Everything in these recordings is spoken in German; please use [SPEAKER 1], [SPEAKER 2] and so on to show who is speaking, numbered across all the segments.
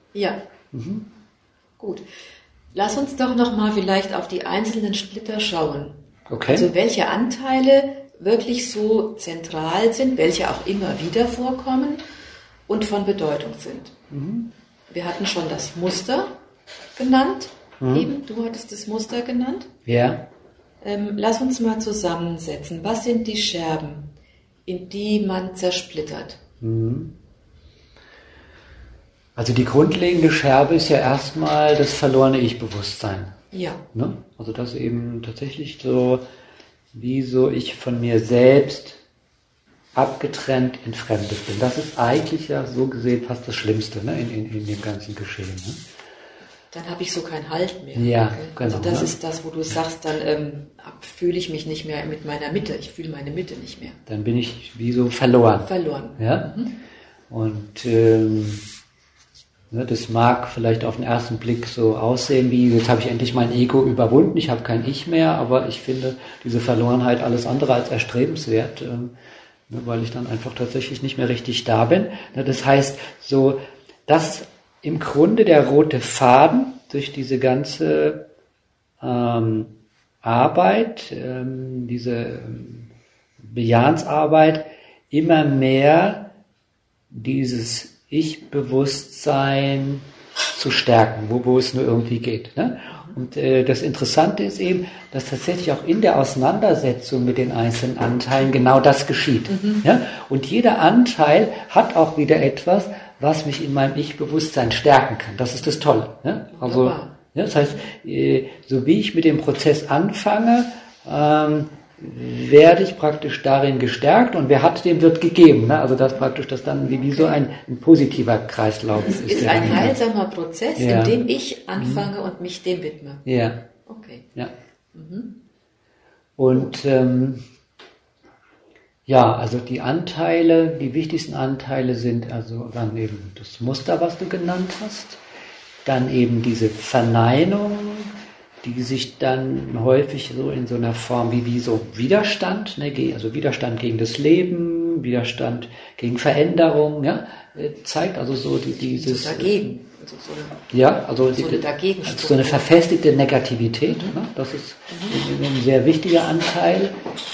[SPEAKER 1] Ja. Gut. Lass uns doch nochmal vielleicht auf die einzelnen Splitter schauen.
[SPEAKER 2] Okay.
[SPEAKER 1] Also welche Anteile wirklich so zentral sind, welche auch immer wieder vorkommen und von Bedeutung sind. Wir hatten schon das Muster genannt. Eben, du hattest das Muster genannt.
[SPEAKER 2] Ja.
[SPEAKER 1] Lass uns mal zusammensetzen. Was sind die Scherben, in die man zersplittert?
[SPEAKER 2] Also die grundlegende Scherbe ist ja erstmal das verlorene Ich-Bewusstsein.
[SPEAKER 1] Ja.
[SPEAKER 2] Ne? Also dass eben tatsächlich so, wie so ich von mir selbst abgetrennt, entfremdet bin. Das ist eigentlich ja so gesehen fast das Schlimmste, ne? in dem ganzen Geschehen. Ne?
[SPEAKER 1] Dann habe ich so keinen Halt mehr.
[SPEAKER 2] Ja,
[SPEAKER 1] okay?
[SPEAKER 2] genau.
[SPEAKER 1] Also das ist das, wo du sagst, dann fühle ich mich nicht mehr mit meiner Mitte. Ich fühle meine Mitte nicht mehr.
[SPEAKER 2] Dann bin ich wie so verloren.
[SPEAKER 1] Verloren.
[SPEAKER 2] Ja? Und das mag vielleicht auf den ersten Blick so aussehen wie, jetzt habe ich endlich mein Ego überwunden, ich habe kein Ich mehr, aber ich finde diese Verlorenheit alles andere als erstrebenswert, weil ich dann einfach tatsächlich nicht mehr richtig da bin. Das heißt, so, dass im Grunde der rote Faden durch diese ganze Arbeit, diese Bejahrensarbeit, immer mehr dieses Ich-Bewusstsein zu stärken, wo es nur irgendwie geht. Ne? Und das Interessante ist eben, dass tatsächlich auch in der Auseinandersetzung mit den einzelnen Anteilen genau das geschieht. Ja? Und jeder Anteil hat auch wieder etwas, was mich in meinem Ich-Bewusstsein stärken kann. Das ist das Tolle. Ne? Also, ja, das heißt, so wie ich mit dem Prozess anfange, werde ich praktisch darin gestärkt und wer hat, dem wird gegeben. Ne? Also das praktisch, das dann wie so ein positiver Kreislauf ist.
[SPEAKER 1] Es ist ein heilsamer Prozess,
[SPEAKER 2] ja.
[SPEAKER 1] in dem ich anfange und mich dem widme.
[SPEAKER 2] Ja.
[SPEAKER 1] Okay.
[SPEAKER 2] Ja. Und ja, also die Anteile, die wichtigsten Anteile sind also dann eben das Muster, was du genannt hast, dann eben diese Verneinung, die sich dann häufig so in so einer Form wie so Widerstand, ne, also Widerstand gegen das Leben, Widerstand gegen Veränderung, ja, zeigt also so dieses...
[SPEAKER 1] So dagegen. Also so eine
[SPEAKER 2] also so eine verfestigte Negativität, ne, das ist ein sehr wichtiger Anteil.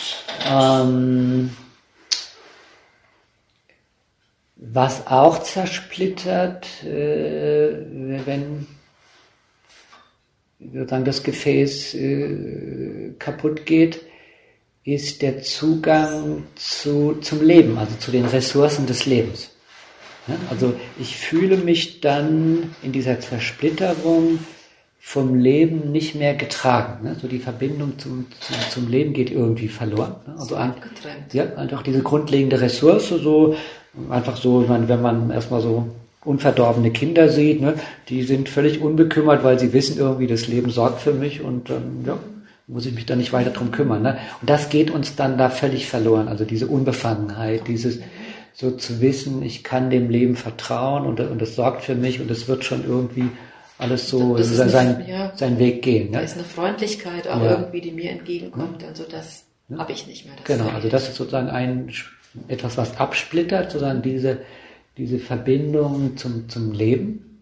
[SPEAKER 2] Was auch zersplittert, wenn sozusagen das Gefäß kaputt geht, ist der Zugang zum Leben, also zu den Ressourcen des Lebens. Ja, also ich fühle mich dann in dieser Zersplitterung vom Leben nicht mehr getragen. Ne? So die Verbindung zum Leben geht irgendwie verloren. Ne? Also einfach diese grundlegende Ressource, so einfach so, wenn man erstmal so unverdorbene Kinder sieht, ne, die sind völlig unbekümmert, weil sie wissen irgendwie, das Leben sorgt für mich und muss ich mich da nicht weiter drum kümmern. Ne? Und das geht uns dann da völlig verloren. Also diese Unbefangenheit, dieses so zu wissen, ich kann dem Leben vertrauen und das sorgt für mich und es wird schon irgendwie alles so seinen Weg gehen.
[SPEAKER 1] Da
[SPEAKER 2] Ne?
[SPEAKER 1] ist eine Freundlichkeit auch irgendwie, die mir entgegenkommt. Also das habe ich nicht mehr.
[SPEAKER 2] Genau, also das ist sozusagen etwas, was absplittert, sozusagen diese Verbindung zum Leben.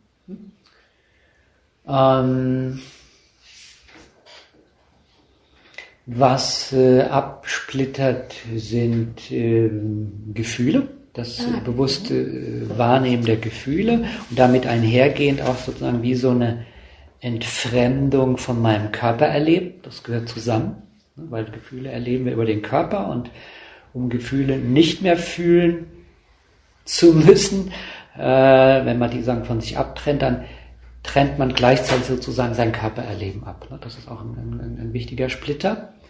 [SPEAKER 2] Was absplittert, sind Gefühle, das bewusste Wahrnehmen der Gefühle und damit einhergehend auch sozusagen wie so eine Entfremdung von meinem Körper erleben. Das gehört zusammen, weil Gefühle erleben wir über den Körper und um Gefühle nicht mehr fühlen zu müssen, wenn man die sagen von sich abtrennt, dann trennt man gleichzeitig sozusagen sein Körpererleben ab. Das ist auch ein wichtiger Splitter.